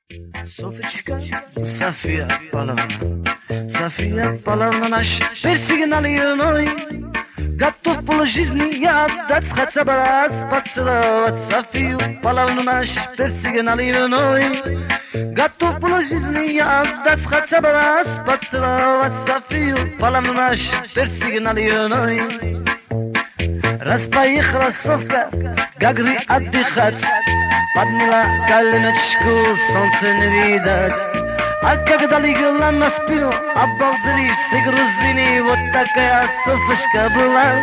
Софочка, София Павловна, София Павловна, наш персигнальный иной. Готов полжизни я отдать хотя бы раз поцеловать Софию Павловну, наш персигнальный иной. Готов полжизни я отдать хотя бы раз поцеловать Софию Павловну, наш персигнальный иной. Раз поехала Софка к Гагре отдыхать, подняла коленочку, солнце не видать. А когда легла на спину, обалдели все грузины, вот такая Софочка была.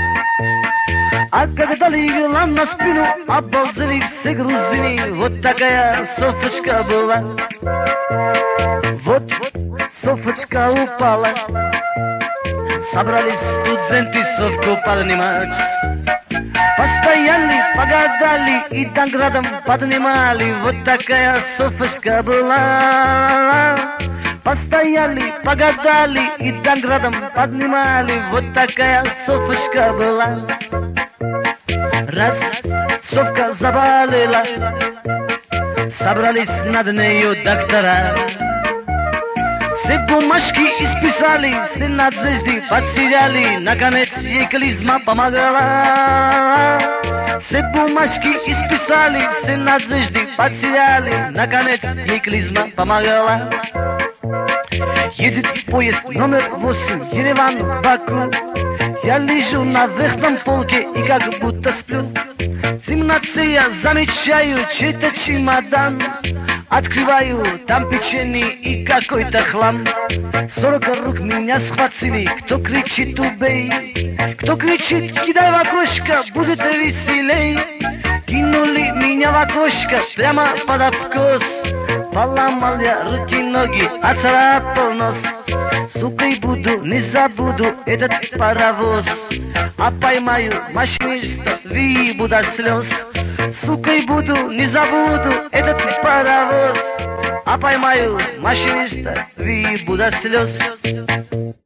А когда легла на спину, обалдели все грузины, вот такая Софочка была. Вот Софочка упала, собрались студенты Софку поднимать. Постояли, погадали и наградом поднимали, вот такая Софочка была. Постояли, погадали и наградом поднимали, вот такая Софочка была. Раз Софка заболела, собрались над нею доктора. Все бумажки исписали, все надежды потеряли, наконец ей клизма помогала. Все бумажки исписали, все надежды потеряли, наконец ей клизма помогала. Едет поезд номер 8, Ереван, Баку. Я лежу на верхнем полке и как будто сплю. В темноте я замечаю чей-то чемодан. Открываю, там печенье и какой-то хлам. 40 рук меня схватили, кто кричит убей, кто кричит кидай в окошко, будет веселей. Кинули меня в окошко прямо под откос. Поломал я руки, ноги, оцарапал нос. Сукой буду, не забуду этот паровоз. А поймаю машиниста, выебу до слез. Сукой буду, не забуду этот паровоз. А поймаю машиниста, выебу до слез.